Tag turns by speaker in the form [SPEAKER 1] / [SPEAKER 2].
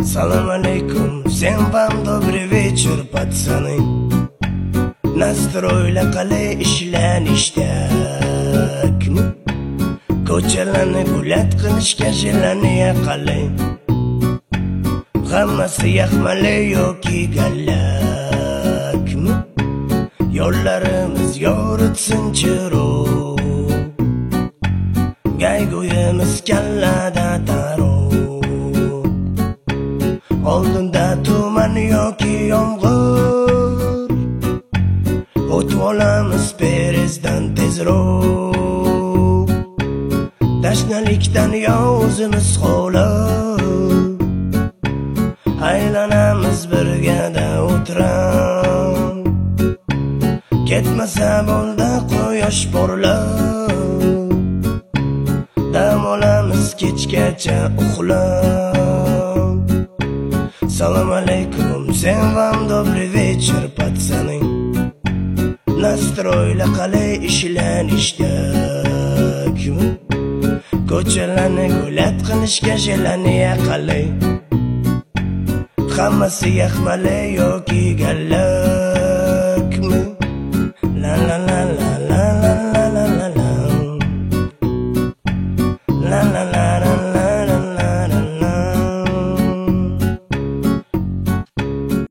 [SPEAKER 1] Салам алейкум, всем вам добрый вечер, пацаны. Настройla qalay ishlanishda-mi? Ko'chalarni gulat qilishga jilaniya qalay. Hammasi yaxmalay yoki gallakmi? Yo'llarimiz yoritsin chiroq, Gayguyimiz kallada taroq. Oldinda tuman yoki yomg'ir, o'tib olamiz perezdan tezroq. Tashnalikdan yo o'zimiz xo'lab, aylanamiz birgada o'tirib. Ketmasa bo'ldi quyosh porlab, dam olamiz kechgacha uxlab. Салам алейкум, всем вам добрый вечер, пацаны. Настройla qalay ishlanishda-mi? Ko'chalarni gulat qilishga jilaniya qalay. Hammasi yaxmalay yoki gallak.